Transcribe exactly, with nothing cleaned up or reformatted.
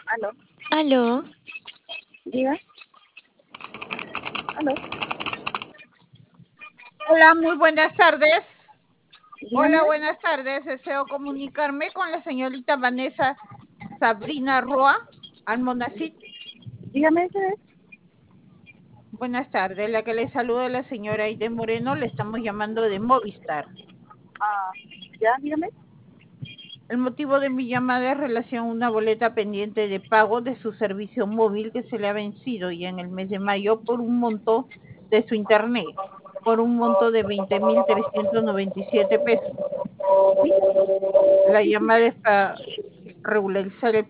Aló, Aló, diga. Aló, Hola, muy buenas tardes. dígame. Hola, buenas tardes. Deseo comunicarme con la señorita Vanessa Sabrina Roa Almonacid. Dígame ese es. Buenas tardes. La que le saluda es la señora Aide Moreno. Le estamos llamando de Movistar. Ah, ya, dígame. El motivo de mi llamada es relación a una boleta pendiente de pago de su servicio móvil que se le ha vencido y en el mes de mayo por un monto de su internet, por un monto de veinte mil trescientos noventa y siete pesos. La llamada es para regularizar el